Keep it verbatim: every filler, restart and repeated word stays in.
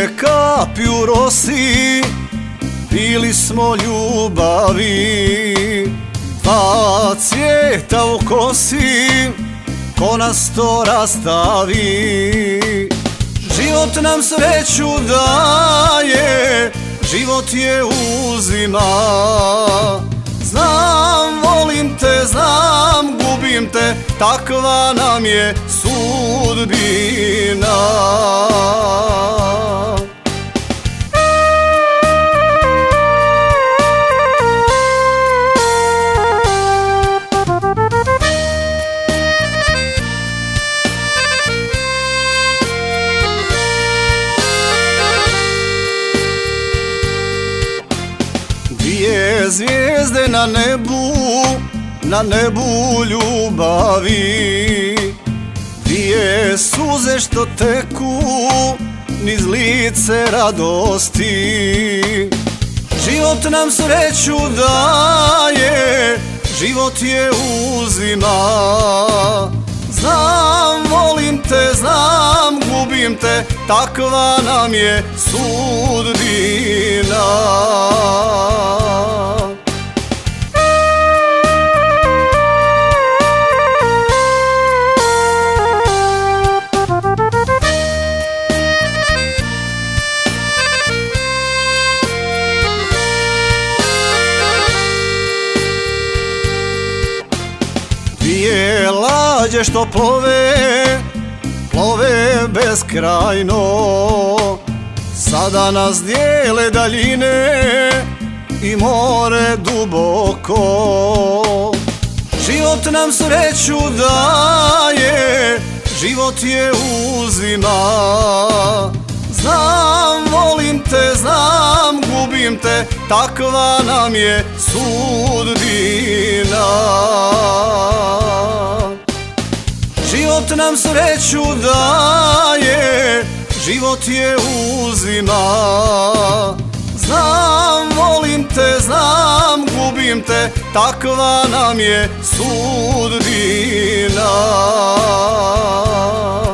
dvije kapi u rosi, pili smo ljubavi. Dva cvijeta u kosi, ko nas to rastavi. Život nam sreću daje, život je uzima. Znam, volim te, znam, gubim te, takva nam je sudbina. Dvije zvijezde na nebu, na nebu ljubavi. Dvije suze što teku niz lice radosti. Život nam sreću daje, život je uzima. Znam, volim te, znam, gubim te, takva nam je sudbina. Dvije lađe što plove, plove beskrajno. Sada nas dijele daljine i more duboko. Život nam sreću daje, život je uzima. Znam, volim te, znam, gubim te, takva nam je sudbina. Život nam sreću daje, život je uzima. Znam, volim te, znam, gubim te, takva nam je sudbina.